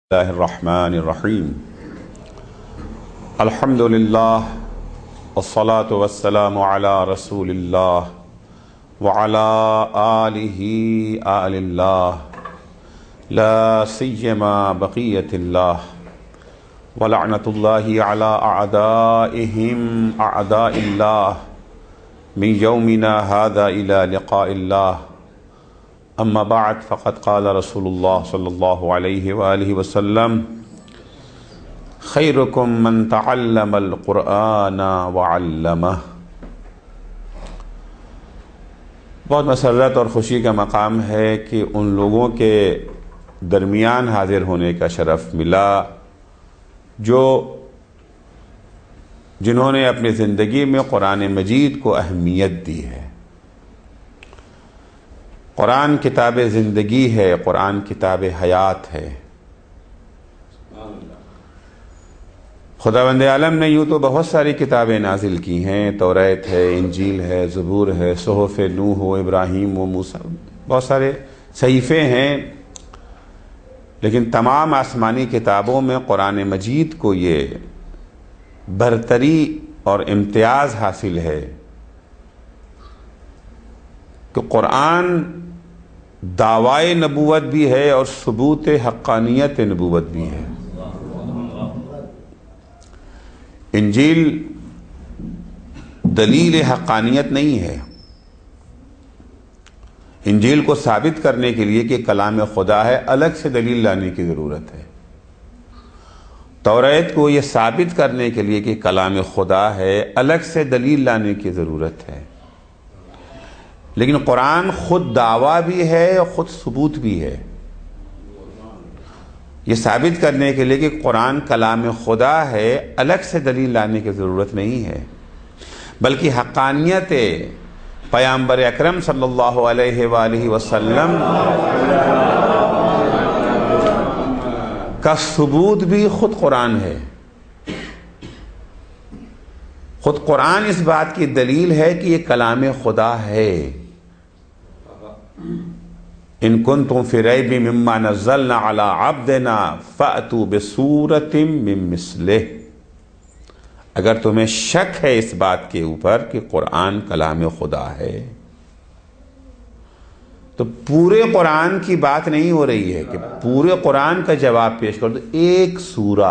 اللہ الرحمن الرحیم الحمد للہ والصلاة والسلام علی رسول اللہ وعلی آلہ آل اللہ لا سیما بقیت اللہ ولعنت اللہ علی اعدائہم اعداء اللہ من یومنا ھذا الی لقاء اللہ اما بعد فقد قال رسول اللہ صلی اللہ علیہ وآلہ وسلم خیرکم من تعلم القرآن وعلمہ۔ بہت مسرت اور خوشی کا مقام ہے کہ ان لوگوں کے درمیان حاضر ہونے کا شرف ملا جنہوں نے اپنی زندگی میں قرآن مجید کو اہمیت دی ہے۔ قرآن کتاب زندگی ہے، قرآن کتاب حیات ہے۔ خداوند عالم نے یوں تو بہت ساری کتابیں نازل کی ہیں، توریت ہے، انجیل ہے، زبور ہے، صحف نوح و ابراہیم و موسیٰ، بہت سارے صحیفے ہیں، لیکن تمام آسمانی کتابوں میں قرآن مجید کو یہ برتری اور امتیاز حاصل ہے کہ قرآن دعوی نبوت بھی ہے اور ثبوت حقانیت نبوت بھی ہے۔ انجیل دلیل حقانیت نہیں ہے، انجیل کو ثابت کرنے کے لیے کہ کلام خدا ہے الگ سے دلیل لانے کی ضرورت ہے۔ توریت کو یہ ثابت کرنے کے لیے کہ کلام خدا ہے الگ سے دلیل لانے کی ضرورت ہے، لیکن قرآن خود دعویٰ بھی ہے اور خود ثبوت بھی ہے۔ یہ ثابت کرنے کے لیے کہ قرآن کلام خدا ہے الگ سے دلیل لانے کی ضرورت نہیں ہے، بلکہ حقانیت پیغمبر اکرم صلی اللہ علیہ وآلہ وسلم کا ثبوت بھی خود قرآن ہے۔ خود قرآن اس بات کی دلیل ہے کہ یہ کلام خدا ہے۔ ان کنتم فی ریب مما نزلنا علی عبدنا فأتوا بسورۃ من مثلہ، اگر تمہیں شک ہے اس بات کے اوپر کہ قرآن کلام خدا ہے، تو پورے قرآن کی بات نہیں ہو رہی ہے کہ پورے قرآن کا جواب پیش کر دو، ایک سورہ،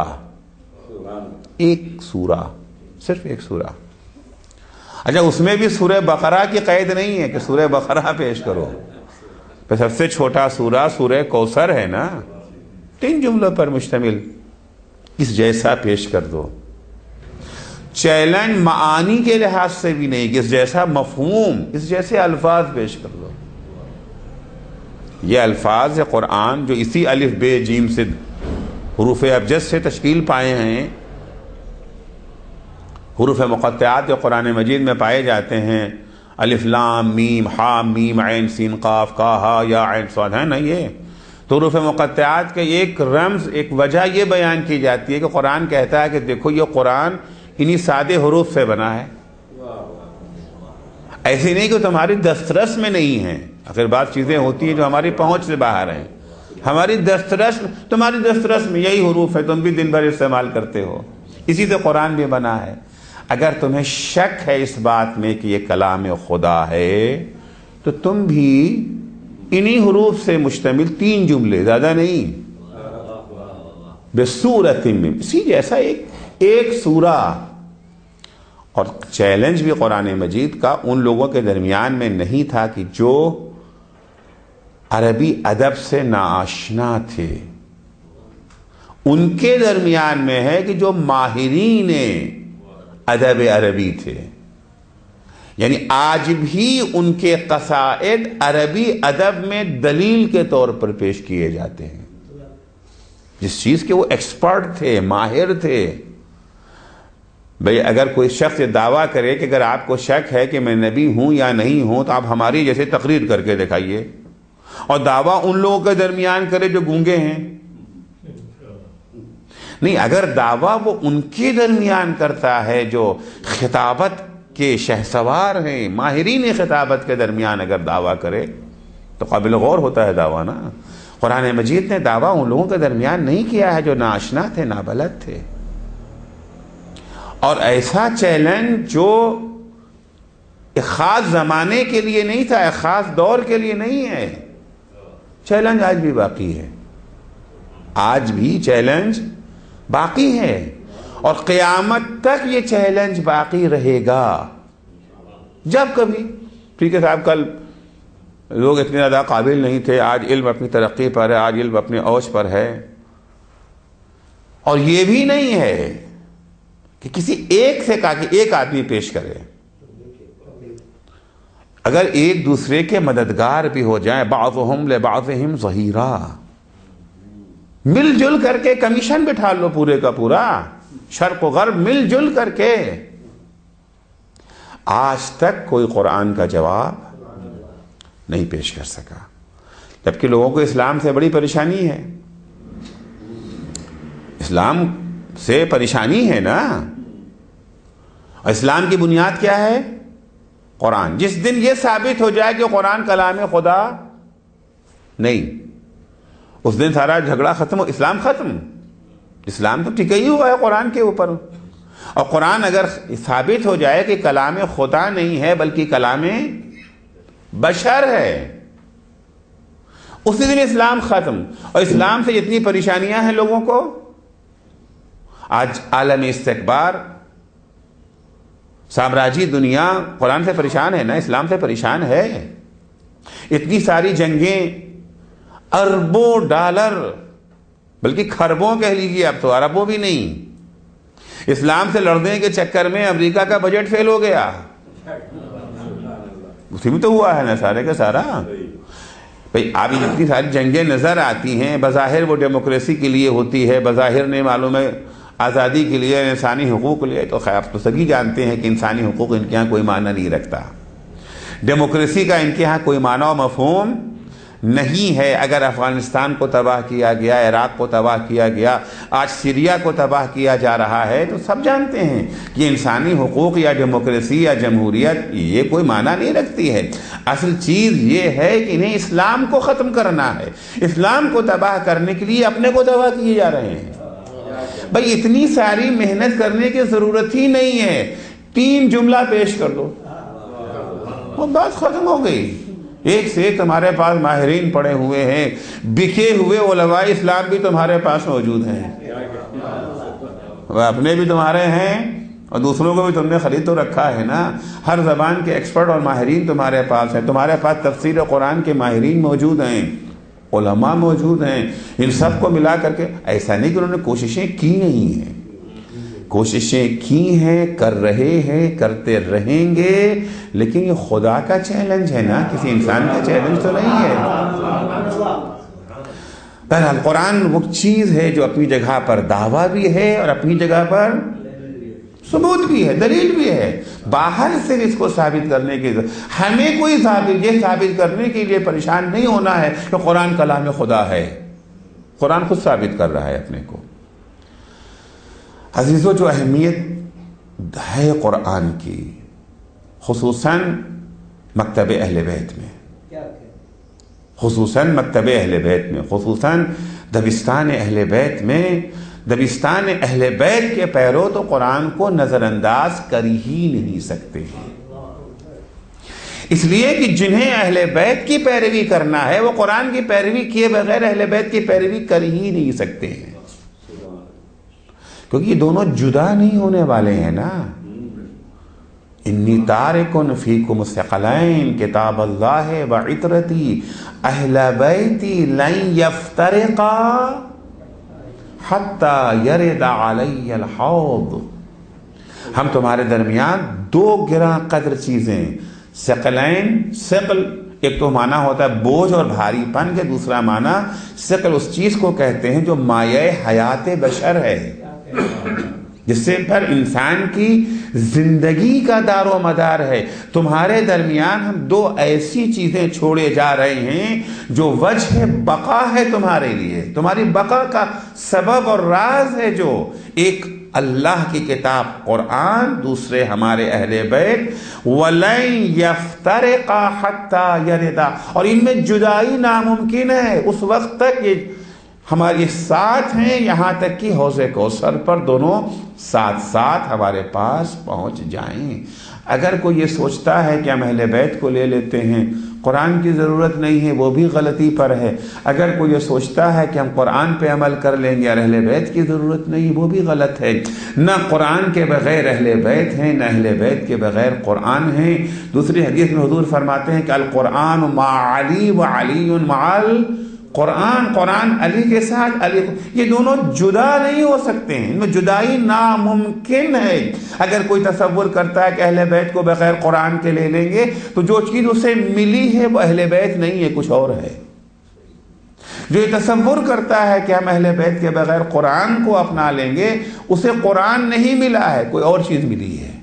صرف ایک سورہ۔ اچھا، اس میں بھی سورہ بقرہ کی قید نہیں ہے کہ سورہ بقرہ پیش کرو، پھر سب سے چھوٹا سورہ سورہ کوثر ہے نا، 3 جملوں پر مشتمل، اس جیسا پیش کر دو۔ چیلنج معانی کے لحاظ سے بھی نہیں کہ اس جیسا مفہوم، اس جیسے الفاظ پیش کر دو۔ یہ الفاظ قرآن جو اسی الف بے جیم سے حروف ابجد سے تشکیل پائے ہیں، حروف مقطعات جو قرآن مجید میں پائے جاتے ہیں، الف لام میم ہا میم عین سین قاف کا ہا یا عین صاد، ہے نا، یہ تو حروف مقطعات کے ایک رمز، ایک وجہ یہ بیان کی جاتی ہے کہ قرآن کہتا ہے کہ دیکھو یہ قرآن انہی سادے حروف سے بنا ہے، ایسی نہیں کہ تمہاری دسترس میں نہیں ہے۔ آخر بعض چیزیں ہوتی ہیں جو ہماری پہنچ سے باہر ہیں، ہماری دسترس، تمہاری دسترس میں یہی حروف ہے، تم بھی دن بھر استعمال کرتے ہو، اسی سے قرآن بھی بنا ہے۔ اگر تمہیں شک ہے اس بات میں کہ یہ کلام خدا ہے، تو تم بھی انہی حروف سے مشتمل 3 جملے، زیادہ نہیں، بسورۃ من، اسی جیسا ایک سورہ۔ اور چیلنج بھی قرآن مجید کا ان لوگوں کے درمیان میں نہیں تھا کہ جو عربی ادب سے ناآشنا تھے، ان کے درمیان میں ہے کہ جو ماہرین ادب عربی تھے، یعنی آج بھی ان کے قصائد عربی ادب میں دلیل کے طور پر پیش کیے جاتے ہیں، جس چیز کے وہ ایکسپرٹ تھے، ماہر تھے۔ بھئی اگر کوئی شخص یہ دعویٰ کرے کہ اگر آپ کو شک ہے کہ میں نبی ہوں یا نہیں ہوں تو آپ ہماری جیسے تقریر کر کے دکھائیے، اور دعویٰ ان لوگوں کے درمیان کرے جو گونگے ہیں، نہیں، اگر دعویٰ وہ ان کے درمیان کرتا ہے جو خطابت کے شہسوار ہیں، ماہرین خطابت کے درمیان اگر دعویٰ کرے تو قابل غور ہوتا ہے دعویٰ نا۔ قرآن مجید نے دعویٰ ان لوگوں کے درمیان نہیں کیا ہے جو ناآشنا تھے، نابلد تھے، اور ایسا چیلنج جو ایک خاص زمانے کے لیے نہیں تھا، ایک خاص دور کے لیے نہیں ہے، چیلنج آج بھی باقی ہے، آج بھی چیلنج باقی ہے، اور قیامت تک یہ چیلنج باقی رہے گا۔ جب کبھی ٹھیک ہے صاحب، کل لوگ اتنے زیادہ قابل نہیں تھے، آج علم اپنی ترقی پر ہے، آج علم اپنے اوج پر ہے، اور یہ بھی نہیں ہے کہ کسی ایک سے کہا کہ ایک آدمی پیش کرے، اگر ایک دوسرے کے مددگار بھی ہو جائیں، بعضهم لبعضهم ظہیرا، مل جل کر کے کمیشن بٹھا لو پورے کا پورا، شرق و غرب مل جل کر کے، آج تک کوئی قرآن کا جواب نہیں پیش کر سکا، جبکہ لوگوں کو اسلام سے بڑی پریشانی ہے، اسلام سے پریشانی ہے نا، اسلام کی بنیاد کیا ہے؟ قرآن۔ جس دن یہ ثابت ہو جائے کہ قرآن کلام خدا نہیں، اس دن سارا جھگڑا ختم ہو، اسلام ختم، اسلام تو ٹکا ہی ہوا ہے قرآن کے اوپر، اور قرآن اگر ثابت ہو جائے کہ کلام خدا نہیں ہے بلکہ کلام بشر ہے، اسی دن اسلام ختم۔ اور اسلام سے جتنی پریشانیاں ہیں لوگوں کو، آج عالم استکبار، سامراجی دنیا قرآن سے پریشان ہے نا، اسلام سے پریشان ہے، اتنی ساری جنگیں، اربوں ڈالر بلکہ خربوں کہہ لیجیے، اب تو اربوں بھی نہیں، اسلام سے لڑنے کے چکر میں امریکہ کا بجٹ فیل ہو گیا، اسی میں تو ہوا ہے نا سارے کا سارا۔ بھئی اب اتنی ساری جنگیں نظر آتی ہیں، بظاہر وہ ڈیموکریسی کے لیے ہوتی ہے، بظاہر نہیں معلوم ہے آزادی کے لیے، انسانی حقوق کے لیے، تو خیر تو سبھی جانتے ہیں کہ انسانی حقوق ان کے یہاں کوئی معنی نہیں رکھتا، ڈیموکریسی کا ان کے یہاں کوئی معنی و مفہوم نہیں ہے۔ اگر افغانستان کو تباہ کیا گیا، عراق کو تباہ کیا گیا، آج سیریا کو تباہ کیا جا رہا ہے، تو سب جانتے ہیں کہ انسانی حقوق یا ڈیموکریسی یا جمہوریت یہ کوئی معنی نہیں رکھتی ہے۔ اصل چیز یہ ہے کہ انہیں اسلام کو ختم کرنا ہے، اسلام کو تباہ کرنے کے لیے اپنے کو تباہ کیے جا رہے ہیں۔ بھئی اتنی ساری محنت کرنے کی ضرورت ہی نہیں ہے، 3 جملہ پیش کر دو، وہ بات ختم ہو گئی۔ ایک سے ایک تمہارے پاس ماہرین پڑے ہوئے ہیں، بکے ہوئے علماء اسلام بھی تمہارے پاس موجود ہیں، اپنے بھی تمہارے ہیں اور دوسروں کو بھی تم نے خرید تو رکھا ہے نا، ہر زبان کے ایکسپرٹ اور ماہرین تمہارے پاس ہیں، تمہارے پاس تفسیر قرآن کے ماہرین موجود ہیں، علماء موجود ہیں، ان سب کو ملا کر کے، ایسا نہیں کہ انہوں نے کوششیں کی نہیں ہیں، کوششیں کی ہیں، کر رہے ہیں، کرتے رہیں گے، لیکن یہ خدا کا چیلنج ہے نا، کسی انسان کا چیلنج تو نہیں ہے۔ بہرحال قرآن وہ چیز ہے جو اپنی جگہ پر دعویٰ بھی ہے اور اپنی جگہ پر ثبوت بھی ہے، دلیل بھی ہے، باہر سے اس کو ثابت کرنے کی ہمیں کوئی یہ ثابت کرنے کے لیے پریشان نہیں ہونا ہے کہ قرآن کلام خدا ہے، قرآن خود ثابت کر رہا ہے اپنے کو۔ عزیزو، جو اہمیت ہے قرآن کی، خصوصاً مکتب اہل بیت میں، خصوصاً مکتب اہل بیت میں، خصوصاً دبستان اہل بیت میں، دبستان اہل بیت کے پیرو تو قرآن کو نظر انداز کر ہی نہیں سکتے ہیں، اس لیے کہ جنہیں اہل بیت کی پیروی کرنا ہے وہ قرآن کی پیروی کیے بغیر اہل بیت کی پیروی کر ہی نہیں سکتے ہیں، کیونکہ یہ دونوں جدا نہیں ہونے والے ہیں نا۔ انی تارکن فیکم الثقلین کتاب اللہ وعطرتی اہل بیتی لن یفترقا حتی یرد علی الحوض، ہم تمہارے درمیان 2 گراں قدر چیزیں، ثقلین، ثقل ایک تو معنی ہوتا ہے بوجھ اور بھاری پن کے، دوسرا معنی ثقل اس چیز کو کہتے ہیں جو مایہ حیات بشر ہے، جس سے پر انسان کی زندگی کا دار و مدار ہے۔ تمہارے درمیان ہم 2 ایسی چیزیں چھوڑے جا رہے ہیں جو وجہ بقا ہے تمہارے لیے، تمہاری بقا کا سبب اور راز ہے، جو ایک اللہ کی کتاب قرآن، دوسرے ہمارے اہل بیت، وَلَن يَفْتَرِقَا حَتَّى يَرِدَا، اور ان میں جدائی ناممکن ہے اس وقت تک یہ ہمارے ساتھ ہیں، یہاں تک کہ حوض کوثر پر دونوں ساتھ ساتھ ہمارے پاس پہنچ جائیں۔ اگر کوئی یہ سوچتا ہے کہ ہم اہل بیت کو لے لیتے ہیں، قرآن کی ضرورت نہیں ہے، وہ بھی غلطی پر ہے۔ اگر کوئی یہ سوچتا ہے کہ ہم قرآن پہ عمل کر لیں گے اور اہل بیت کی ضرورت نہیں، وہ بھی غلط ہے۔ نہ قرآن کے بغیر اہل بیت ہیں، نہ اہل بیت کے بغیر قرآن ہیں۔ دوسری حدیث میں حضور فرماتے ہیں کہ القرآن مع علی و علی مع القرآن، قرآن علی کے ساتھ علی، یہ دونوں جدا نہیں ہو سکتے ہیں، ان میں جدائی ناممکن ہے۔ اگر کوئی تصور کرتا ہے کہ اہل بیت کو بغیر قرآن کے لے لیں گے تو جو چیز اسے ملی ہے وہ اہل بیت نہیں ہے، کچھ اور ہے۔ جو یہ تصور کرتا ہے کہ ہم اہل بیت کے بغیر قرآن کو اپنا لیں گے، اسے قرآن نہیں ملا ہے، کوئی اور چیز ملی ہے۔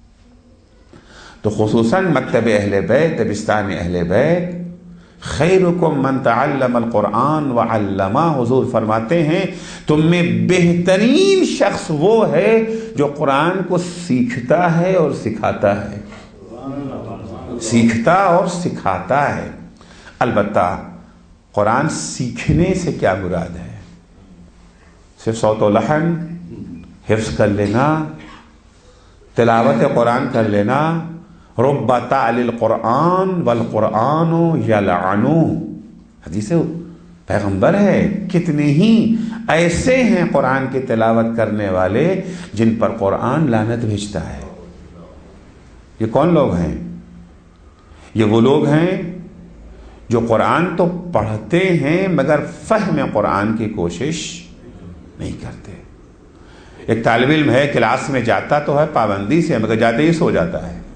تو خصوصاً مکتب اہل بیت، دبستان اہل بیت، خیرکم من تعلم القرآن وعلمہ، حضور فرماتے ہیں تم میں بہترین شخص وہ ہے جو قرآن کو سیکھتا ہے اور سکھاتا ہے، سیکھتا اور سکھاتا ہے۔ البتہ قرآن سیکھنے سے کیا مراد ہے؟ صرف صوت و لحن حفظ کر لینا، تلاوت قرآن کر لینا؟ رب تعلی القرآن والقرآن یلعنہ، حدیث پیغمبر ہے، کتنے ہی ایسے ہیں قرآن کی تلاوت کرنے والے جن پر قرآن لعنت بھیجتا ہے۔ یہ کون لوگ ہیں؟ یہ وہ لوگ ہیں جو قرآن تو پڑھتے ہیں مگر فہم قرآن کی کوشش نہیں کرتے۔ ایک طالب علم ہے، کلاس میں جاتا تو ہے پابندی سے، مگر جاتے ہی سو جاتا ہے،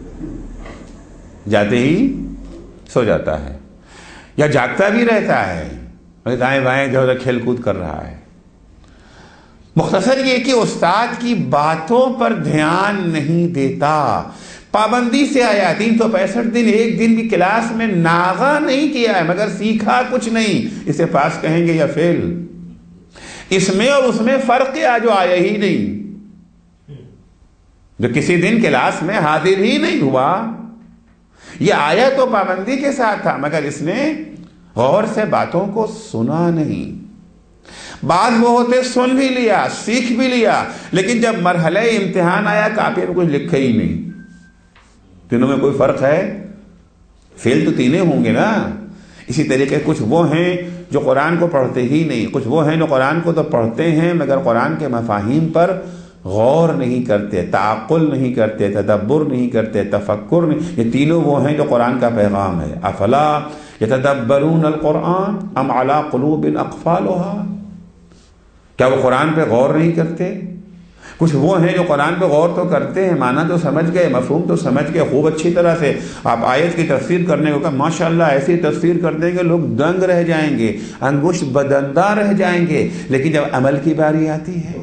جاتے ہی سو جاتا ہے، یا جاگتا بھی رہتا ہے، دائیں بائیں جو کھیل کود کر رہا ہے۔ مختصر یہ کہ استاد کی باتوں پر دھیان نہیں دیتا، پابندی سے آیا، 365 دن ایک دن بھی کلاس میں ناغہ نہیں کیا ہے مگر سیکھا کچھ نہیں، اسے پاس کہیں گے یا فیل؟ اس میں اور اس میں فرق کیا جو آیا ہی نہیں، جو کسی دن کلاس میں حاضر ہی نہیں ہوا؟ یہ آیا تو پابندی کے ساتھ تھا مگر اس نے غور سے باتوں کو سنا نہیں۔ بعض وہ ہوتے سن بھی لیا، سیکھ بھی لیا، لیکن جب مرحلہ امتحان آیا کاپی میں کچھ لکھا ہی نہیں۔ تینوں میں کوئی فرق ہے؟ فیل تو تینوں ہوں گے نا۔ اسی طریقے کچھ وہ ہیں جو قرآن کو پڑھتے ہی نہیں، کچھ وہ ہیں جو قرآن کو تو پڑھتے ہیں مگر قرآن کے مفاہیم پر غور نہیں کرتے، تعقل نہیں کرتے، تدبر نہیں کرتے، تفکر نہیں۔ یہ تینوں وہ ہیں جو قرآن کا پیغام ہے۔ افلا یتدبرون القرآن ام علی قلوب اقفالها، کیا وہ قرآن پہ غور نہیں کرتے؟ کچھ وہ ہیں جو قرآن پہ غور تو کرتے ہیں، معنی تو سمجھ گئے، مفہوم تو سمجھ گئے خوب اچھی طرح سے۔ آپ آیت کی تفسیر کرنے کو کہا، ماشاءاللہ ایسی تفسیر کر دیں گے لوگ دنگ رہ جائیں گے، انگشت بدندہ رہ جائیں گے، لیکن جب عمل کی باری آتی ہے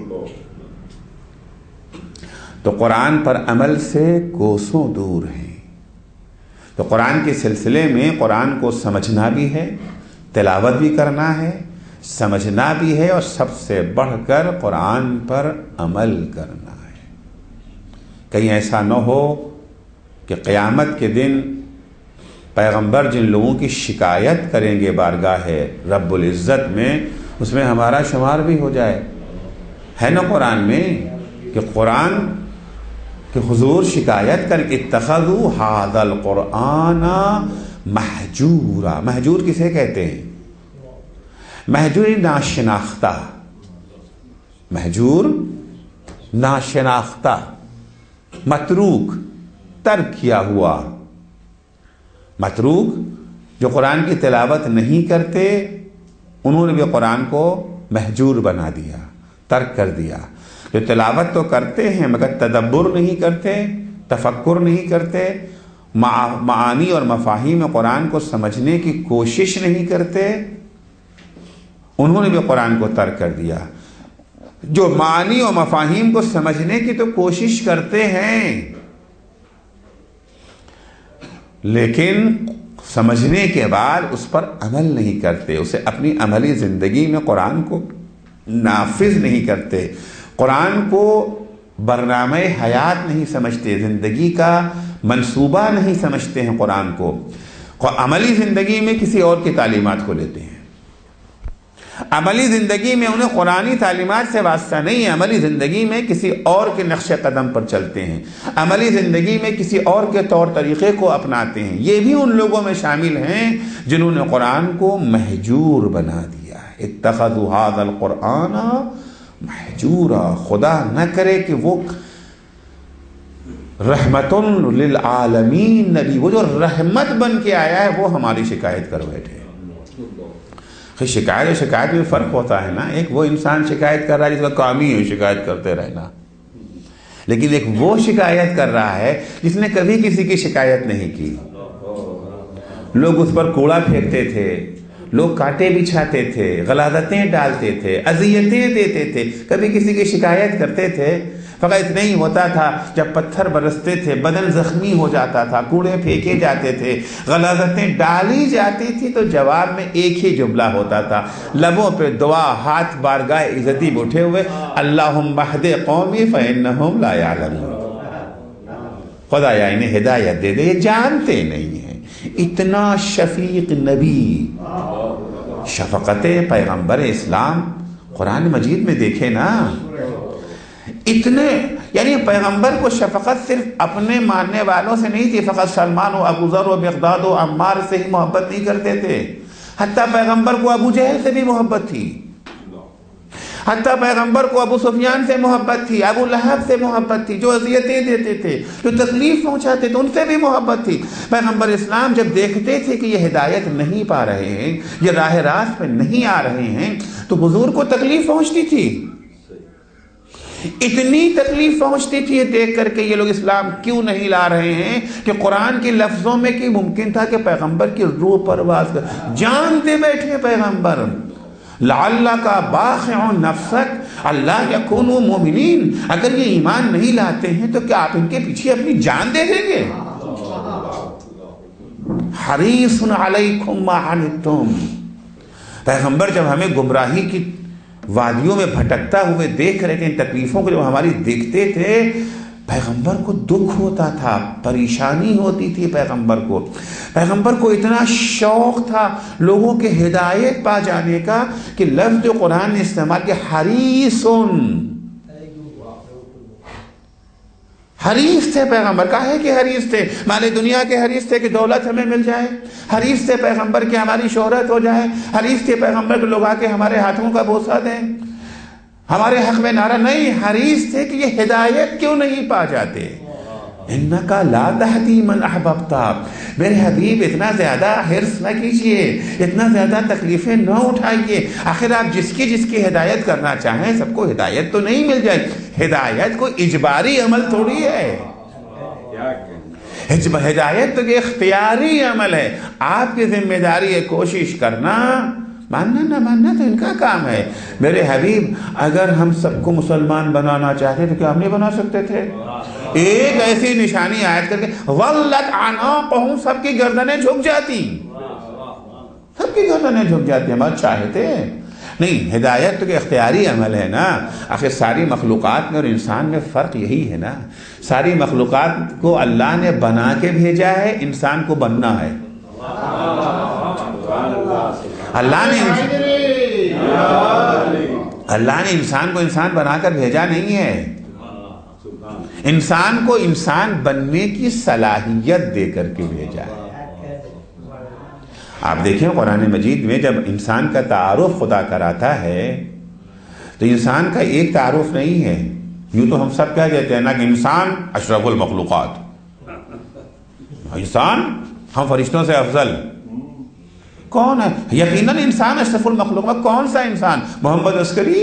تو قرآن پر عمل سے کوسوں دور ہیں۔ تو قرآن کے سلسلے میں قرآن کو سمجھنا بھی ہے، تلاوت بھی کرنا ہے، سمجھنا بھی ہے، اور سب سے بڑھ کر قرآن پر عمل کرنا ہے۔ کہیں ایسا نہ ہو کہ قیامت کے دن پیغمبر جن لوگوں کی شکایت کریں گے بارگاہ رب العزت میں، اس میں ہمارا شمار بھی ہو جائے۔ ہے نا قرآن میں کہ قرآن کہ حضور شکایت کر کے اتخذوا ھذا القرآن مہجورا۔ مہجور کسے کہتے ہیں؟ مہجور ناشناختہ، مہجور ناشناختہ، متروک، ترک کیا ہوا۔ متروک جو قرآن کی تلاوت نہیں کرتے، انہوں نے بھی قرآن کو مہجور بنا دیا، ترک کر دیا۔ جو تلاوت تو کرتے ہیں مگر تدبر نہیں کرتے، تفکر نہیں کرتے، معانی اور مفاہیم قرآن کو سمجھنے کی کوشش نہیں کرتے، انہوں نے بھی قرآن کو ترک کر دیا۔ جو معانی اور مفاہیم کو سمجھنے کی تو کوشش کرتے ہیں لیکن سمجھنے کے بعد اس پر عمل نہیں کرتے، اسے اپنی عملی زندگی میں قرآن کو نافذ نہیں کرتے، قرآن کو برنامہ حیات نہیں سمجھتے، زندگی کا منصوبہ نہیں سمجھتے ہیں قرآن کو، عملی زندگی میں کسی اور کی تعلیمات کو لیتے ہیں۔ عملی زندگی میں انہیں قرآنی تعلیمات سے واسطہ نہیں ہے، عملی زندگی میں کسی اور کے نقش قدم پر چلتے ہیں، عملی زندگی میں کسی اور کے طور طریقے کو اپناتے ہیں۔ یہ بھی ان لوگوں میں شامل ہیں جنہوں نے قرآن کو مہجور بنا دیا ہے۔ اتخذوا ھذا القرآن مہجورا، خدا نہ کرے کہ وہ رحمت للعالمین نبی، وہ جو رحمت بن کے آیا ہے وہ ہماری شکایت کر بیٹھے۔ شکایت اور شکایت میں فرق ہوتا ہے نا، ایک وہ انسان شکایت کر رہا ہے جس کا کام ہی ہے شکایت کرتے رہنا، لیکن ایک وہ شکایت کر رہا ہے جس نے کبھی کسی کی شکایت نہیں کی۔ لوگ اس پر کوڑا پھینکتے تھے، لوگ کانٹے بچھاتے تھے، غلاظتیں ڈالتے تھے، اذیتیں دیتے تھے، کبھی کسی کی شکایت کرتے تھے؟ فقط اتنا ہی ہوتا تھا جب پتھر برستے تھے، بدن زخمی ہو جاتا تھا، کوڑے پھینکے جاتے تھے، غلاظتیں ڈالی جاتی تھی، تو جواب میں ایک ہی جملہ ہوتا تھا، لبوں پہ دعا، ہاتھ بارگاہ عزتی اٹھے ہوئے، اللہم اہد قومی فانہم لا یعلمون، خدایا انہیں ہدایت دے دے، یہ جانتے نہیں ہیں۔ اتنا شفیق نبی، شفقت پیغمبر اسلام قرآن مجید میں دیکھے نا، اتنے، یعنی پیغمبر کو شفقت صرف اپنے ماننے والوں سے نہیں تھی، فقط سلمان و ابو ذر و مقداد و عمار سے ہی محبت نہیں کرتے تھے، حتیٰ پیغمبر کو ابو جہل سے بھی محبت تھی، حتیٰ پیغمبر کو ابو سفیان سے محبت تھی، ابو لہب سے محبت تھی، جو اذیتیں دیتے تھے، جو تکلیف پہنچاتے تھے، ان سے بھی محبت تھی۔ پیغمبر اسلام جب دیکھتے تھے کہ یہ ہدایت نہیں پا رہے ہیں، یہ راہ راست پہ نہیں آ رہے ہیں، تو حضور کو تکلیف پہنچتی تھی، اتنی تکلیف پہنچتی تھی یہ دیکھ کر کے یہ لوگ اسلام کیوں نہیں لا رہے ہیں، کہ قرآن کے لفظوں میں کہ ممکن تھا کہ پیغمبر کی روح پرواز کر، جانتے بیٹھے پیغمبر، لعلک باخع نفسک اللہ یکونوا مؤمنین، اگر یہ ایمان نہیں لاتے ہیں تو کیا آپ ان کے پیچھے اپنی جان دے دیں گے؟ حریص علیکم ما عنتم، پیغمبر جب ہمیں گمراہی کی وادیوں میں بھٹکتا ہوئے دیکھ رہے تھے، ان تکلیفوں کو جب ہماری دیکھتے تھے، پیغمبر کو دکھ ہوتا تھا، پریشانی ہوتی تھی پیغمبر کو اتنا شوق تھا لوگوں کے ہدایت پا جانے کا کہ لفظ جو قرآن نے استعمال کیا، حریص تھے پیغمبر، کاہے کہ حریص تھے؟ مال دنیا کے حریص تھے کہ دولت ہمیں مل جائے، حریص تھے پیغمبر کہ ہماری شہرت ہو جائے، حریص تھے پیغمبر کہ لوگ آ کے ہمارے ہاتھوں کا بوسہ دیں، ہمارے حق میں نعرہ، نہیں، حریص تھے کہ یہ ہدایت کیوں نہیں پا جاتے۔ انکا لا تہدی من احببت، میرے حبیب اتنا زیادہ حرص نہ کیجئے، اتنا زیادہ تکلیفیں نہ اٹھائیے، آخر آپ جس کی ہدایت کرنا چاہیں سب کو ہدایت تو نہیں مل جائے، ہدایت کوئی اجباری عمل تھوڑی ہے، ہدایت تو یہ اختیاری عمل ہے، آپ کی ذمہ داری ہے کوشش کرنا، ماننا نہ ماننا تو ان کا کام ہے۔ میرے حبیب اگر ہم سب کو مسلمان بنانا چاہتے تو کیا ہم نہیں بنا سکتے تھے؟ ایک ایسی نشانی آیت کر کے وَلَّتْ عَنَاقُهُمْ، سب کی گردنیں جھک جاتی، سب کی گردنیں جھک جاتی، ہم چاہتے نہیں۔ ہدایت تو کہ اختیاری عمل ہے نا، آخر ساری مخلوقات میں اور انسان میں فرق یہی ہے نا، ساری مخلوقات کو اللہ نے بنا کے بھیجا ہے، انسان کو بننا ہے۔ اللہ نے انسان کو انسان بنا کر بھیجا نہیں ہے، انسان کو انسان بننے کی صلاحیت دے کر کے بھیجا ہے۔ آپ دیکھیں قرآن مجید میں جب انسان کا تعارف خدا کراتا ہے تو انسان کا ایک تعارف نہیں ہے، یوں تو ہم سب کہہ دیتے ہیں نا کہ انسان اشرف المخلوقات، انسان ہم فرشتوں سے افضل، کون ہے؟ یقیناً انسان اشرف المخلوقات، کون سا انسان؟ محمد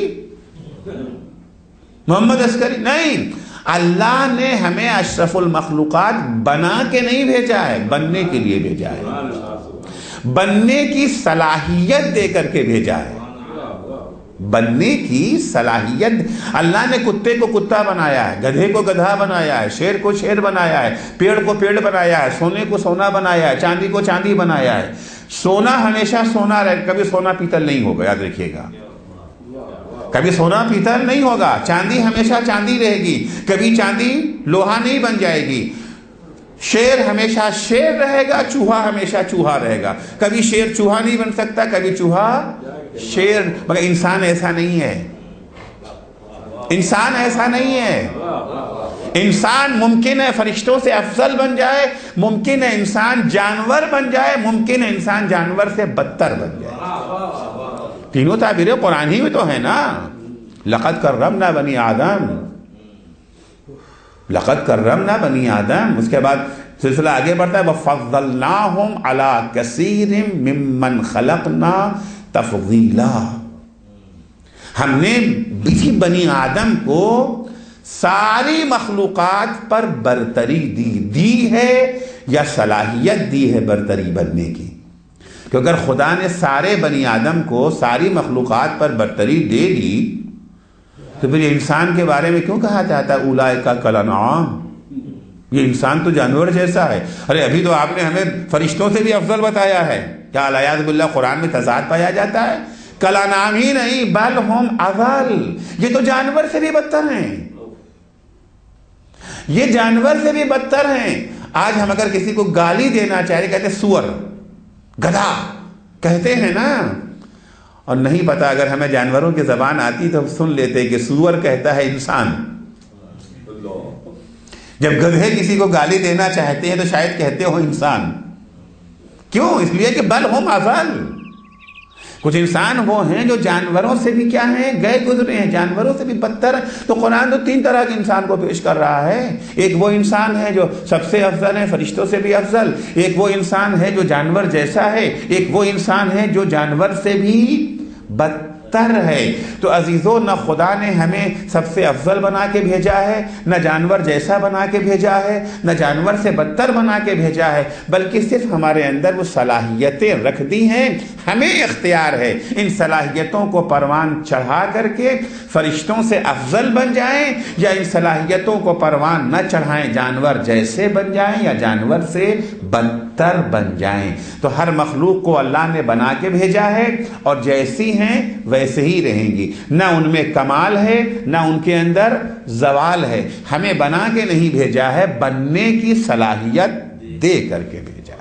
عسکری نہیں، اللہ نے ہمیں اشرف المخلوقات بنا کے نہیں بھیجا ہے، بننے کے لیے بھیجا ہے، بننے کی صلاحیت دے کر کے بھیجا ہے، بننے کی صلاحیت۔ اللہ نے کتے کو کتا بنایا ہے، گدھے کو گدھا بنایا ہے، شیر کو شیر بنایا ہے، پیڑ کو پیڑ بنایا ہے، سونے کو سونا بنایا ہے، چاندی کو چاندی بنایا ہے۔ سونا ہمیشہ سونا رہے، کبھی سونا پیتل نہیں ہوگا، یاد رکھیے گا، کبھی سونا پیتل نہیں ہوگا، چاندی ہمیشہ چاندی رہے گی، کبھی چاندی لوہا نہیں بن جائے گی، شیر ہمیشہ شیر رہے گا، چوہا ہمیشہ چوہا رہے گا، کبھی شیر چوہا نہیں بن سکتا، کبھی چوہا شیر، مگر انسان ایسا نہیں ہے، انسان ایسا نہیں ہے۔ انسان ممکن ہے فرشتوں سے افضل بن جائے، ممکن ہے انسان جانور بن جائے، ممکن ہے انسان جانور سے بدتر بن جائے۔ تینوں تعبیریں قرآن ہی میں تو ہیں نا، لقد کرمنا بنی آدم، لقد کرمنا بنی آدم، اس کے بعد سلسلہ آگے بڑھتا ہے وَفَضَّلْنَاهُمْ عَلَىٰ كَثِيرٍ مِّمَّنْ خَلَقْنَا تَفْضِيلًا، ہم نے بھی بنی آدم کو ساری مخلوقات پر برتری دی ہے یا صلاحیت دی ہے برتری بننے کی، کہ اگر خدا نے سارے بنی آدم کو ساری مخلوقات پر برتری دے دی تو پھر یہ انسان کے بارے میں کیوں کہا جاتا ہے اولئک کالانعام، یہ انسان تو جانور جیسا ہے؟ ارے ابھی تو آپ نے ہمیں فرشتوں سے بھی افضل بتایا ہے، کیا الیاذ باللہ قرآن میں تضاد پایا جاتا ہے؟ کالانعام ہی نہیں بل ہم اضل، یہ تو جانور سے بھی بدتر ہیں، یہ جانور سے بھی بدتر ہیں۔ آج ہم اگر کسی کو گالی دینا چاہے کہتے سور، گدھا کہتے ہیں نا، اور نہیں پتا اگر ہمیں جانوروں کی زبان آتی تو ہم سن لیتے کہ سور کہتا ہے انسان، جب گدھے کسی کو گالی دینا چاہتے ہیں تو شاید کہتے ہو انسان، کیوں؟ اس لیے کہ بل ہم اضل، کچھ انسان وہ ہیں جو جانوروں سے بھی کیا ہیں، گئے گزرے ہیں، جانوروں سے بھی بدتر ہیں۔ تو قرآن تو تین طرح کے انسان کو پیش کر رہا ہے، ایک وہ انسان ہے جو سب سے افضل ہے، فرشتوں سے بھی افضل، ایک وہ انسان ہے جو جانور جیسا ہے، ایک وہ انسان ہے جو جانور سے بھی بدتر ہے۔ تو عزیزو، نہ خدا نے ہمیں سب سے افضل بنا کے بھیجا ہے، نہ جانور جیسا بنا کے بھیجا ہے، نہ جانور سے بدتر بنا کے بھیجا ہے، بلکہ صرف ہمارے اندر وہ صلاحیتیں رکھ دی ہیں، ہمیں اختیار ہے ان صلاحیتوں کو پروان چڑھا کر کے فرشتوں سے افضل بن جائیں، یا ان صلاحیتوں کو پروان نہ چڑھائیں، جانور جیسے بن جائیں یا جانور سے بدتر بن جائیں۔ تو ہر مخلوق کو اللہ نے بنا کے بھیجا ہے اور جیسی ہیں ویسے ہی رہیں گی، نہ ان میں کمال ہے نہ ان کے اندر زوال ہے۔ ہمیں بنا کے نہیں بھیجا ہے، بننے کی صلاحیت دے کر کے بھیجا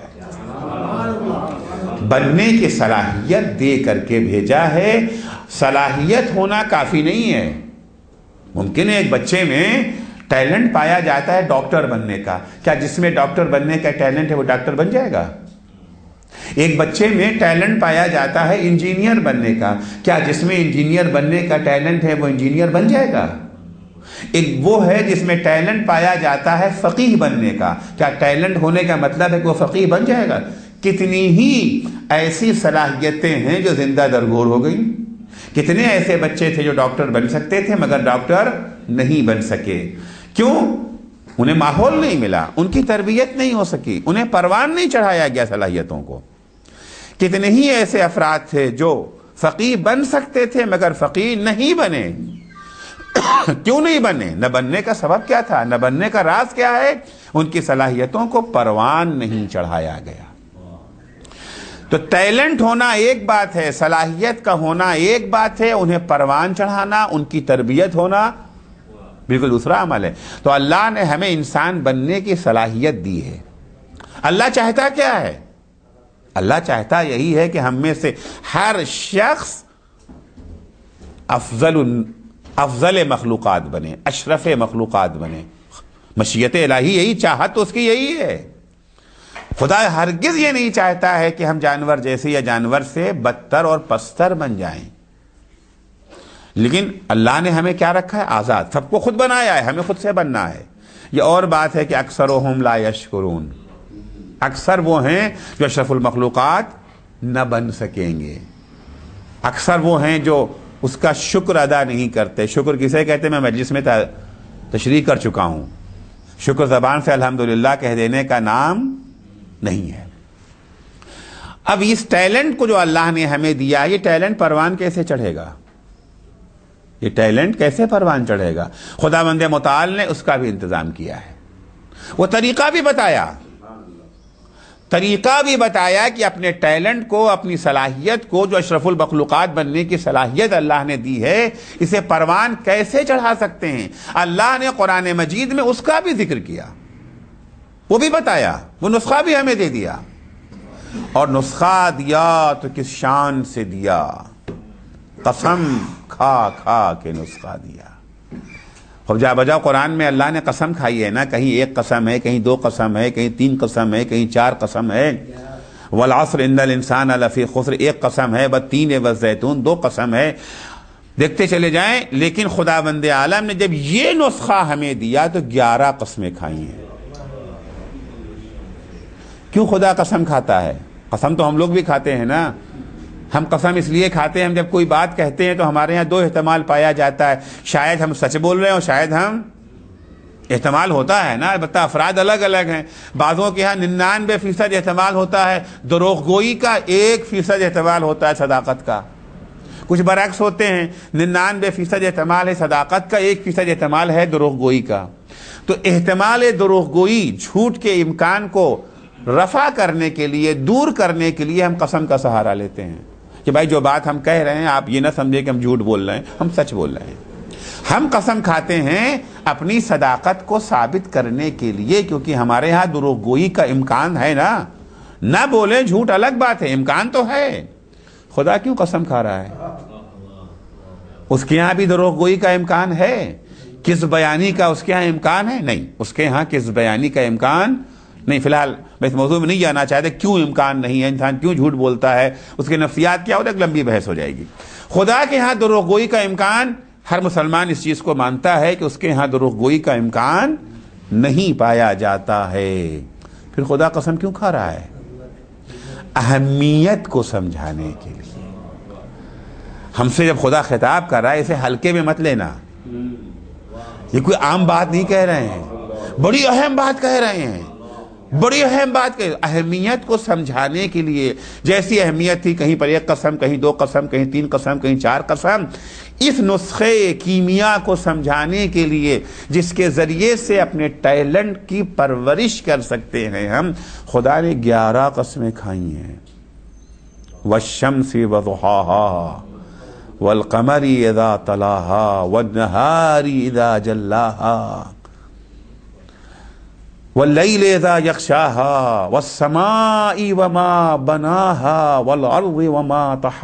ہے، بننے کی صلاحیت دے کر کے بھیجا ہے۔ صلاحیت ہونا کافی نہیں ہے، ممکن ہے ایک بچے میں ٹیلنٹ پایا جاتا ہے ڈاکٹر بننے کا، کیا جس میں ڈاکٹر بننے کا ٹیلنٹ ہے وہ ڈاکٹر بن جائے گا؟ ایک بچے میں ٹیلنٹ پایا جاتا ہے انجینئر بننے کا، کیا جس میں انجینئر بننے کا ٹیلنٹ ہے وہ انجینئر بن جائے گا؟ ایک وہ ہے جس میں ٹیلنٹ پایا جاتا ہے فقیہ بننے کا، کیا ٹیلنٹ ہونے کا مطلب ہے کہ وہ فقیہ بن جائے گا؟ کتنی ہی ایسی صلاحیتیں ہیں جو زندہ درگور ہو گئی، کتنے ایسے بچے تھے جو ڈاکٹر بن سکتے تھے مگر ڈاکٹر نہیں بن سکے، کیوں؟ انہیں ماحول نہیں ملا، ان کی تربیت نہیں ہو سکی، انہیں پروان نہیں چڑھایا گیا صلاحیتوں کو۔ کتنے ہی ایسے افراد تھے جو فقیہ بن سکتے تھے مگر فقیہ نہیں بنے، کیوں نہیں بنے؟ نہ بننے کا سبب کیا تھا، نہ بننے کا راز کیا ہے؟ ان کی صلاحیتوں کو پروان نہیں چڑھایا گیا۔ تو ٹیلنٹ ہونا ایک بات ہے، صلاحیت کا ہونا ایک بات ہے، انہیں پروان چڑھانا، ان کی تربیت ہونا بالکل دوسرا عمل ہے۔ تو اللہ نے ہمیں انسان بننے کی صلاحیت دی ہے۔ اللہ چاہتا کیا ہے؟ اللہ چاہتا یہی ہے کہ ہم میں سے ہر شخص افضل مخلوقات بنے، اشرف مخلوقات بنے۔ مشیت الہی یہی، چاہت تو اس کی یہی ہے۔ خدا ہرگز یہ نہیں چاہتا ہے کہ ہم جانور جیسے یا جانور سے بدتر اور پستر بن جائیں، لیکن اللہ نے ہمیں کیا رکھا ہے؟ آزاد، سب کو خود بنایا ہے، ہمیں خود سے بننا ہے۔ یہ اور بات ہے کہ اکثرهم لا یشکرون، اکثر وہ ہیں جو اشرف المخلوقات نہ بن سکیں گے، اکثر وہ ہیں جو اس کا شکر ادا نہیں کرتے۔ شکر کسے کہتے ہیں؟ میں مجلس میں تشریح کر چکا ہوں، شکر زبان سے الحمدللہ کہہ دینے کا نام نہیں ہے۔ اب اس ٹیلنٹ کو جو اللہ نے ہمیں دیا، یہ ٹیلنٹ پروان کیسے چڑھے گا؟ یہ ٹیلنٹ کیسے پروان چڑھے گا؟ خداوند متعال نے اس کا بھی انتظام کیا ہے، وہ طریقہ بھی بتایا۔ طریقہ بھی بتایا کہ اپنے ٹیلنٹ کو، اپنی صلاحیت کو، جو اشرف المخلوقات بننے کی صلاحیت اللہ نے دی ہے، اسے پروان کیسے چڑھا سکتے ہیں۔ اللہ نے قرآن مجید میں اس کا بھی ذکر کیا، وہ بھی بتایا، وہ نسخہ بھی ہمیں دے دیا، اور نسخہ دیا تو کس شان سے دیا، قسم کھا کھا کے نسخہ دیا۔ خب جا بجا قرآن میں اللہ نے قسم کھائی ہے نا، کہیں ایک قسم ہے، کہیں دو قسم ہے، کہیں تین قسم ہے، کہیں چار قسم ہے۔ والعصر ان الانسان لفی خسر ایک قسم ہے، والتین والزیتون دو قسم ہے، دیکھتے چلے جائیں۔ لیکن خدا بند عالم نے جب یہ نسخہ ہمیں دیا تو 11 قسمیں کھائی ہیں۔ کیوں خدا قسم کھاتا ہے؟ قسم تو ہم لوگ بھی کھاتے ہیں نا۔ ہم قسم اس لیے کھاتے ہیں، ہم جب کوئی بات کہتے ہیں تو ہمارے ہاں 2 احتمال پایا جاتا ہے، شاید ہم سچ بول رہے ہیں اور شاید ہم، احتمال ہوتا ہے نا، البتہ افراد الگ الگ ہیں۔ بعضوں کے ہاں 99% احتمال ہوتا ہے دروغ گوئی کا، 1% احتمال ہوتا ہے صداقت کا۔ کچھ برعکس ہوتے ہیں، 99% احتمال ہے صداقت کا، 1% احتمال ہے دروغ گوئی کا۔ تو احتمال دروغ گوئی، جھوٹ کے امکان کو رفع کرنے کے لیے، دور کرنے کے لیے ہم قسم کا سہارا لیتے ہیں کہ بھائی جو بات ہم کہہ رہے ہیں آپ یہ نہ سمجھے کہ ہم جھوٹ بول رہے ہیں، ہم سچ بول رہے ہیں۔ ہم قسم کھاتے ہیں اپنی صداقت کو ثابت کرنے کے لیے، کیونکہ ہمارے ہاں دروغ گوئی کا امکان ہے نا، نہ بولیں جھوٹ الگ بات ہے، امکان تو ہے۔ خدا کیوں قسم کھا رہا ہے؟ اس کے ہاں بھی دروغ گوئی کا امکان ہے، کذب بیانی کا اس کے ہاں امکان ہے؟ نہیں، اس کے ہاں کذب بیانی کا امکان نہیں۔ فی الحال میں اس موضوع میں نہیں جانا چاہتے کیوں امکان نہیں ہے، انسان کیوں جھوٹ بولتا ہے، اس کے نفسیات کیا ہوتا ہے، ایک لمبی بحث ہو جائے گی۔ خدا کے ہاں دروغ گوئی کا امکان، ہر مسلمان اس چیز کو مانتا ہے کہ اس کے ہاں دروغ گوئی کا امکان نہیں پایا جاتا ہے۔ پھر خدا قسم کیوں کھا رہا ہے؟ اہمیت کو سمجھانے کے لیے۔ ہم سے جب خدا خطاب کر رہا ہے اسے ہلکے میں مت لینا، یہ کوئی عام بات نہیں کہہ رہے ہیں، بڑی اہم بات کہہ رہے ہیں، بڑی اہم بات کہ اہمیت کو سمجھانے کے لیے۔ جیسی اہمیت تھی کہیں پر 1 قسم، کہیں 2 قسم، کہیں 3 قسم، کہیں 4 قسم، اس نسخے کیمیا کو سمجھانے کے لیے جس کے ذریعے سے اپنے ٹیلنٹ کی پرورش کر سکتے ہیں ہم، خدا نے 11 قسمیں کھائی ہیں۔ والشمس وضحاها والقمر اذا تلاها والنهار اذا جلاها واللیل اذا یغشاها والسماء وما بناها والارض وما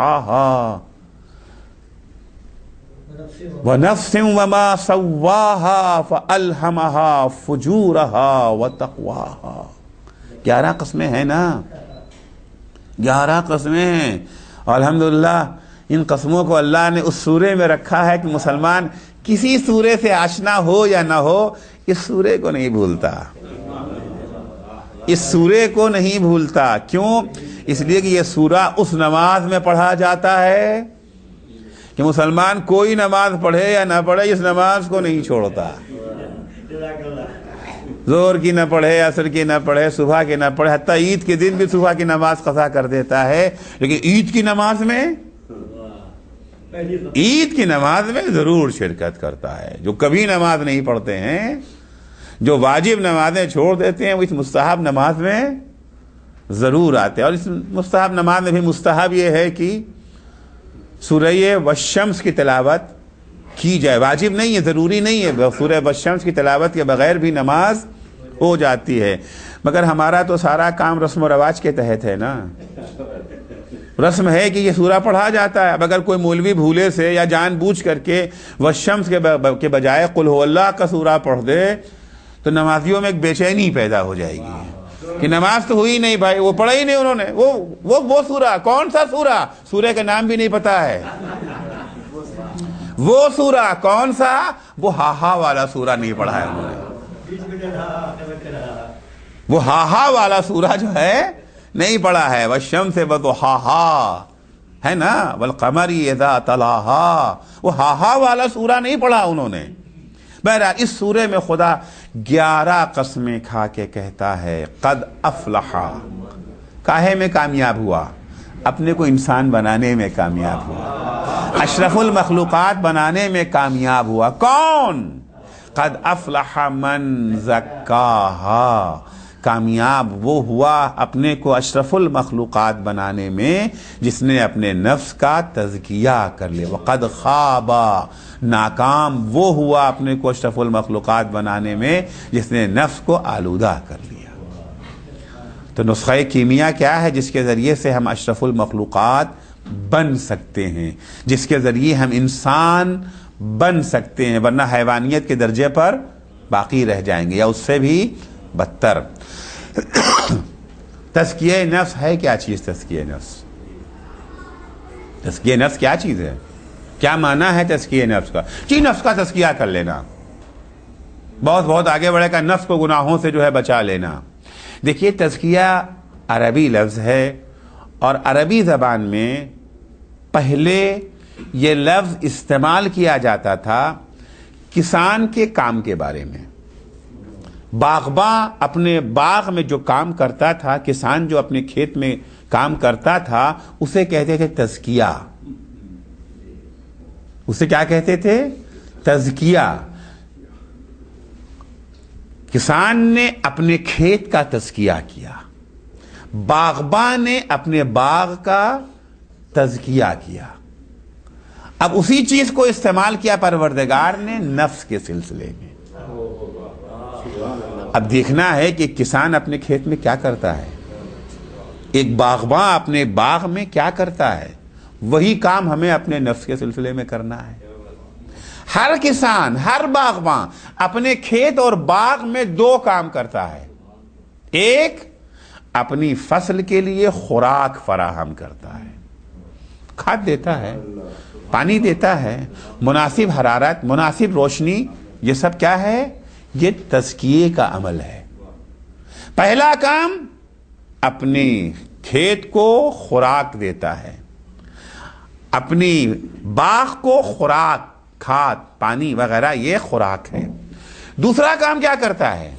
طحاها ونفس وما سواها فالہمها فجورها وتقواها۔ 11 قسمیں ہیں نا، 11 قسمیں ہیں۔ الحمدللہ ان قسموں کو اللہ نے اس سورے میں رکھا ہے کہ مسلمان کسی سورے سے آشنا ہو یا نہ ہو، اس سورے کو نہیں بھولتا، اس سورے کو نہیں بھولتا۔ کیوں؟ اس لیے کہ یہ سورہ اس نماز میں پڑھا جاتا ہے کہ مسلمان کوئی نماز پڑھے یا نہ پڑھے اس نماز کو نہیں چھوڑتا۔ زور کی نہ پڑھے، عصر کی نہ پڑھے، صبح کی نہ پڑھے، حتیٰ عید کے دن بھی صبح کی نماز قضا کر دیتا ہے، لیکن عید کی نماز میں، عید کی نماز میں ضرور شرکت کرتا ہے۔ جو کبھی نماز نہیں پڑھتے ہیں، جو واجب نمازیں چھوڑ دیتے ہیں، وہ اس مستحب نماز میں ضرور آتے ہیں۔ اور اس مستحب نماز میں بھی مستحب یہ ہے کہ سورہ والشمس کی تلاوت کی جائے، واجب نہیں ہے، ضروری نہیں ہے، سورہ والشمس کی تلاوت کے بغیر بھی نماز ہو جاتی ہے۔ مگر ہمارا تو سارا کام رسم و رواج کے تحت ہے نا، رسم ہے کہ یہ سورہ پڑھا جاتا ہے۔ اب اگر کوئی مولوی بھولے سے یا جان بوجھ کر کے والشمس کے بجائے قل هو اللہ کا سورہ پڑھ دے تو نمازیوں میں ایک بے چینی پیدا ہو جائے گی کہ نماز تو ہوئی نہیں بھائی، وہ پڑھا ہی نہیں انہوں نے، وہ سورہ کون سا سورہ، سورہ کا نام بھی نہیں پتا ہے، وہ سورہ کون سا، وہ ہاہا والا سورہ نہیں پڑھا ہے انہوں نے، وہ ہاہا والا سورہ جو ہے نہیں پڑھا ہے۔ والشمس وضحاها ہے نا، والقمر اذا تلاها، وہ ہاہا والا سورہ نہیں پڑھا انہوں نے۔ بہرحال اس سورے میں خدا 11 قسمیں کھا کے کہتا ہے قد افلح، کاہے میں کامیاب ہوا؟ اپنے کو انسان بنانے میں کامیاب ہوا، اشرف المخلوقات بنانے میں کامیاب ہوا۔ کون؟ قد افلح من زکاہا، کامیاب وہ ہوا اپنے کو اشرف المخلوقات بنانے میں جس نے اپنے نفس کا تزکیہ کر لیا. وقد خاب، ناکام وہ ہوا اپنے کو اشرف المخلوقات بنانے میں جس نے نفس کو آلودہ کر لیا. تو نسخہ کیمیا کیا ہے؟ جس کے ذریعے سے ہم اشرف المخلوقات بن سکتے ہیں، جس کے ذریعے ہم انسان بن سکتے ہیں، ورنہ حیوانیت کے درجے پر باقی رہ جائیں گے یا اس سے بھی بدتر. تزکیہ نفس ہے کیا چیز؟ تزکیہ نفس، تزکیہ نفس کیا چیز ہے؟ کیا معنی ہے تزکیہ نفس کا؟ جی نفس کا تزکیہ کر لینا، بہت آگے بڑھے گا، نفس کو گناہوں سے جو ہے بچا لینا. دیکھیے تزکیہ عربی لفظ ہے، اور عربی زبان میں پہلے یہ لفظ استعمال کیا جاتا تھا کسان کے کام کے بارے میں. باغباں اپنے باغ میں جو کام کرتا تھا، کسان جو اپنے کھیت میں کام کرتا تھا، اسے کہتے تھے تزکیہ. اسے کیا کہتے تھے؟ تزکیہ. کسان نے اپنے کھیت کا تزکیہ کیا، باغباں نے اپنے باغ کا تزکیہ کیا. اب اسی چیز کو استعمال کیا پروردگار نے نفس کے سلسلے میں. اب دیکھنا ہے کہ کسان اپنے کھیت میں کیا کرتا ہے، ایک باغباں اپنے باغ میں کیا کرتا ہے، وہی کام ہمیں اپنے نفس کے سلسلے میں کرنا ہے. ہر کسان، ہر باغباں اپنے کھیت اور باغ میں دو کام کرتا ہے. ایک اپنی فصل کے لیے خوراک فراہم کرتا ہے، کھاد دیتا ہے، پانی دیتا ہے، مناسب حرارت، مناسب روشنی، یہ سب کیا ہے؟ یہ تزکیے کا عمل ہے. پہلا کام اپنی کھیت کو خوراک دیتا ہے، اپنی باغ کو خوراک، کھاد، پانی وغیرہ یہ خوراک ہے. دوسرا کام کیا کرتا ہے؟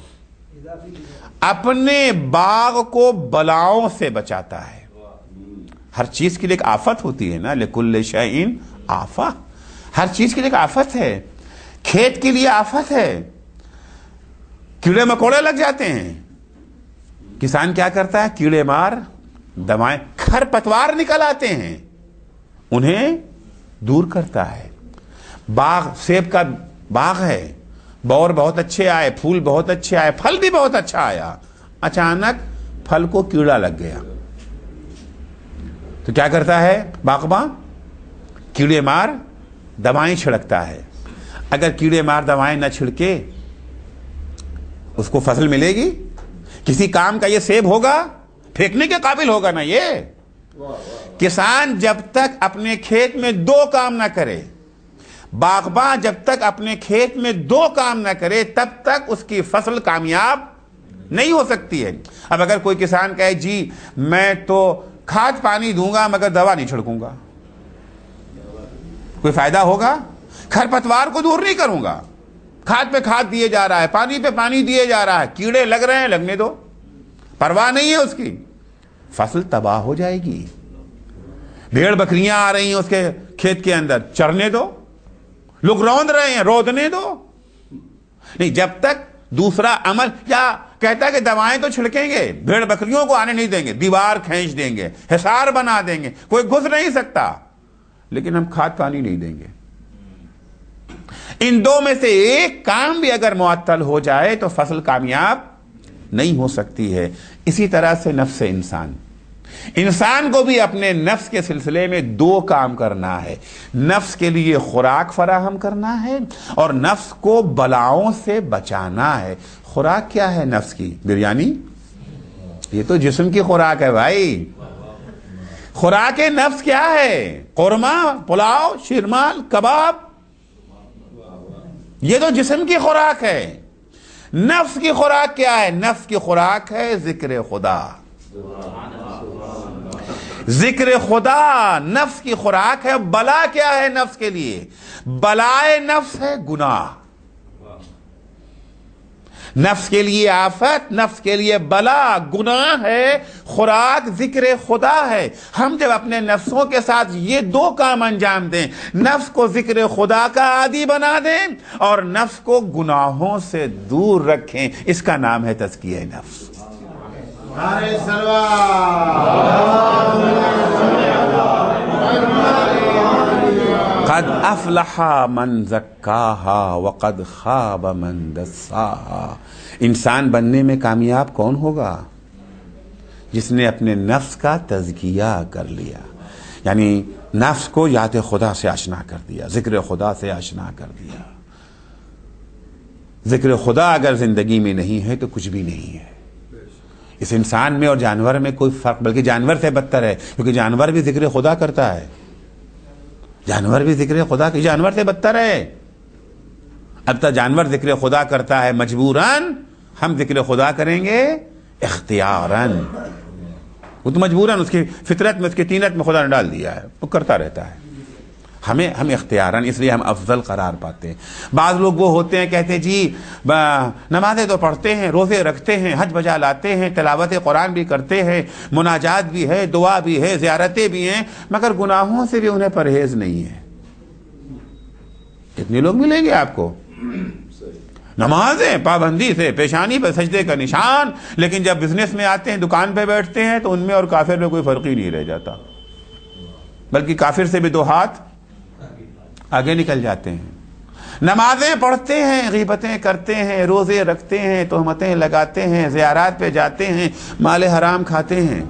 اپنے باغ کو بلاؤں سے بچاتا ہے. ہر چیز کے لیے ایک آفت ہوتی ہے نا، لکل شیء آفہ، ہر چیز کے لیے ایک آفت ہے. کھیت کے لیے آفت ہے، کیڑے مکوڑے لگ جاتے ہیں. کسان کیا کرتا ہے؟ کیڑے مار دوائیں، کھر پتوار نکل آتے ہیں، انہیں دور کرتا ہے. باغ، سیب کا باغ ہے، بور بہت اچھے آئے، پھول بہت اچھے آئے، پھل بھی بہت اچھا آیا، اچانک پھل کو کیڑا لگ گیا تو کیا کرتا ہے باغباں؟ کیڑے مار دوائیں چھڑکتا ہے. اگر کیڑے مار دوائیں نہ چھڑکے اس کو فصل ملے گی؟ کسی کام کا یہ سیب ہوگا؟ پھینکنے کے قابل ہوگا نا یہ. کسان جب تک اپنے کھیت میں دو کام نہ کرے، باغباں جب تک اپنے کھیت میں دو کام نہ کرے، تب تک اس کی فصل کامیاب نہیں ہو سکتی ہے. اب اگر کوئی کسان کہے جی میں تو کھاد پانی دوں گا مگر دوا نہیں چھڑکوں گا، کوئی فائدہ ہوگا؟ کھرپتوار کو دور نہیں کروں گا، کھاد پہ کھاد دیے جا رہا ہے، پانی پہ پانی دیے جا رہا ہے، کیڑے لگ رہے ہیں، لگنے دو، پرواہ نہیں ہے اس کی، فصل تباہ ہو جائے گی. بھیڑ بکریاں آ رہی ہیں اس کے کھیت کے اندر، چرنے دو. لوگ روند رہے ہیں، رودنے دو. نہیں، جب تک دوسرا عمل، کیا کہتا ہے کہ دوائیں تو چھڑکیں گے، بھیڑ بکریوں کو آنے نہیں دیں گے، دیوار کھینچ دیں گے، حصار بنا دیں گے، کوئی گھس نہیں سکتا، لیکن ہم کھاد پانی نہیں دیں گے. ان دو میں سے ایک کام بھی اگر معطل ہو جائے تو فصل کامیاب نہیں ہو سکتی ہے. اسی طرح سے نفس انسان کو بھی اپنے نفس کے سلسلے میں دو کام کرنا ہے. نفس کے لیے خوراک فراہم کرنا ہے اور نفس کو بلاؤں سے بچانا ہے. خوراک کیا ہے نفس کی؟ بریانی، یہ تو جسم کی خوراک ہے بھائی. خوراک نفس کیا ہے؟ قورمہ، پلاؤ، شیرمال، کباب، یہ تو جسم کی خوراک ہے. نفس کی خوراک کیا ہے؟ نفس کی خوراک ہے ذکر خدا. ذکر خدا نفس کی خوراک ہے. بلا کیا ہے نفس کے لیے؟ بلائے نفس ہے گناہ. نفس کے لیے آفت، نفس کے لیے بلا گناہ ہے، خوراک ذکر خدا ہے. ہم جب اپنے نفسوں کے ساتھ یہ دو کام انجام دیں، نفس کو ذکر خدا کا عادی بنا دیں اور نفس کو گناہوں سے دور رکھیں، اس کا نام ہے تزکیہ نفس. قد افلح من زکاہا وقد خاب من دساہا. انسان بننے میں کامیاب کون ہوگا؟ جس نے اپنے نفس کا تزکیہ کر لیا، یعنی نفس کو یاد خدا سے آشنا کر دیا، ذکر خدا سے آشنا کر دیا. ذکر خدا اگر زندگی میں نہیں ہے تو کچھ بھی نہیں ہے. اس انسان میں اور جانور میں کوئی فرق، بلکہ جانور سے بدتر ہے، کیونکہ جانور بھی ذکر خدا کرتا ہے. جانور بھی ذکر خدا کی، جانور سے بدتر ہے. اب تک جانور ذکر خدا کرتا ہے مجبوراً، ہم ذکر خدا کریں گے اختیاراً. وہ تو مجبوراً، اس کی فطرت میں، اس کی طینت میں خدا نے ڈال دیا ہے، وہ کرتا رہتا ہے. ہم اختیاراً، اس لیے ہم افضل قرار پاتے ہیں. بعض لوگ وہ ہوتے ہیں کہتے ہیں جی نمازیں تو پڑھتے ہیں، روزے رکھتے ہیں، حج بجا لاتے ہیں، تلاوت قرآن بھی کرتے ہیں، مناجات بھی ہے، دعا بھی ہے، زیارتیں بھی ہیں، مگر گناہوں سے بھی انہیں پرہیز نہیں ہے. کتنے لوگ ملیں گے آپ کو، نمازیں پابندی سے، پیشانی پر سجدے کا نشان، لیکن جب بزنس میں آتے ہیں، دکان پہ بیٹھتے ہیں، تو ان میں اور کافر میں کوئی فرق ہی نہیں رہ جاتا، بلکہ کافر سے بھی 2 ہاتھ آگے نکل جاتے ہیں. نمازیں پڑھتے ہیں، غیبتیں کرتے ہیں، روزے رکھتے ہیں، تہمتیں لگاتے ہیں، زیارات پہ جاتے ہیں، مال حرام کھاتے ہیں.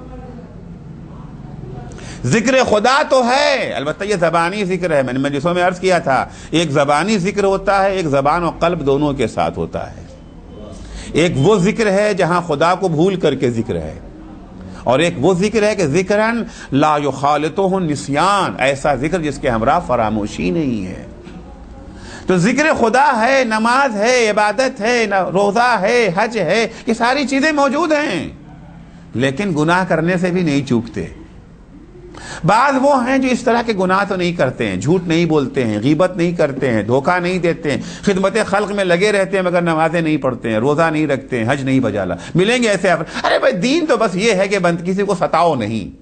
ذکر خدا تو ہے، البتہ یہ زبانی ذکر ہے. میں نے مجلسوں میں عرض کیا تھا، ایک زبانی ذکر ہوتا ہے، ایک زبان و قلب دونوں کے ساتھ ہوتا ہے. ایک وہ ذکر ہے جہاں خدا کو بھول کر کے ذکر ہے، اور ایک وہ ذکر ہے کہ ذکرن لا یخالطہ النسیان، ایسا ذکر جس کے ہمراہ فراموشی نہیں ہے. تو ذکر خدا ہے، نماز ہے، عبادت ہے، روزہ ہے، حج ہے، یہ ساری چیزیں موجود ہیں، لیکن گناہ کرنے سے بھی نہیں چوکتے. بعض وہ ہیں جو اس طرح کے گناہ تو نہیں کرتے ہیں، جھوٹ نہیں بولتے ہیں، غیبت نہیں کرتے ہیں، دھوکہ نہیں دیتے ہیں، خدمت خلق میں لگے رہتے ہیں، مگر نمازیں نہیں پڑھتے ہیں، روزہ نہیں رکھتے ہیں، حج نہیں بجا لا. ملیں گے ایسے ارے بھائی دین تو بس یہ ہے کہ بند کسی کو ستاؤ نہیں،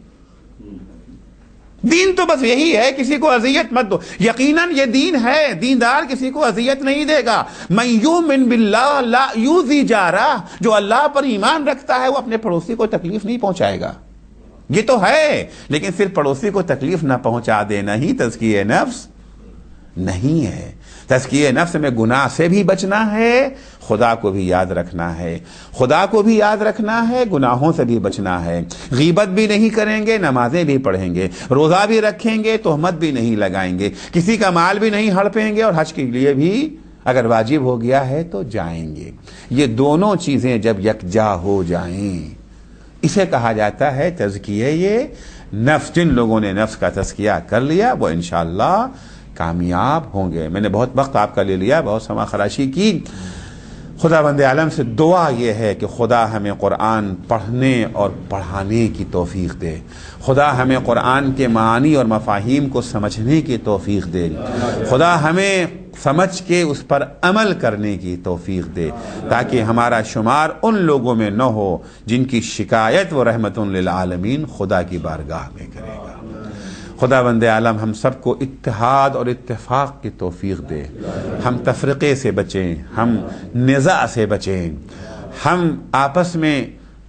دین تو بس یہی ہے، کسی کو اذیت مت دو. یقیناً یہ دین ہے، دیندار کسی کو اذیت نہیں دے گا. من یؤمن باللہ لا یؤذی جارہ، جو اللہ پر ایمان رکھتا ہے وہ اپنے پڑوسی کو تکلیف نہیں پہنچائے گا. یہ تو ہے، لیکن صرف پڑوسی کو تکلیف نہ پہنچا دینا ہی تزکیہ نفس نہیں ہے. تزکیہ نفس میں گناہ سے بھی بچنا ہے، خدا کو بھی یاد رکھنا ہے، خدا کو بھی یاد رکھنا ہے، گناہوں سے بھی بچنا ہے. غیبت بھی نہیں کریں گے، نمازیں بھی پڑھیں گے، روزہ بھی رکھیں گے، تہمت بھی نہیں لگائیں گے، کسی کا مال بھی نہیں ہڑپیں گے، اور حج کے لیے بھی اگر واجب ہو گیا ہے تو جائیں گے. یہ دونوں چیزیں جب یکجا ہو جائیں، اسے کہا جاتا ہے تزکیہ یہ نفس. جن لوگوں نے نفس کا تزکیہ کر لیا وہ انشاءاللہ کامیاب ہوں گے. میں نے بہت وقت آپ کا لے لیا، بہت سما خراشی کی. خدا بند عالم سے دعا یہ ہے کہ خدا ہمیں قرآن پڑھنے اور پڑھانے کی توفیق دے. خدا ہمیں قرآن کے معانی اور مفاہیم کو سمجھنے کی توفیق دے. خدا ہمیں سمجھ کے اس پر عمل کرنے کی توفیق دے، تاکہ ہمارا شمار ان لوگوں میں نہ ہو جن کی شکایت وہ رحمت للعالمین خدا کی بارگاہ میں کرے گا. خدا بند عالم ہم سب کو اتحاد اور اتفاق کی توفیق دے. ہم تفرقے سے بچیں، ہم نزاع سے بچیں، ہم آپس میں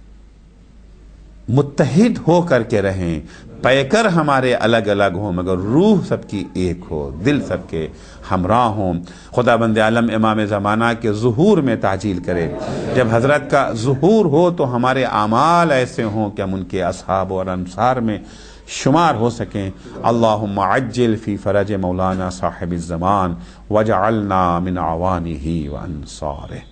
متحد ہو کر کے رہیں. پیکر ہمارے الگ الگ ہوں مگر روح سب کی ایک ہو، دل سب کے ہمراہ ہوں. خدا بند عالم امام زمانہ کے ظہور میں تعجیل کرے. جب حضرت کا ظہور ہو تو ہمارے اعمال ایسے ہوں کہ ہم ان کے اصحاب اور انصار میں شمار ہو سکیں. اللہم عجل فی فرج مولانا صاحب الزمان وجعلنا من عوانہ وانصارہ.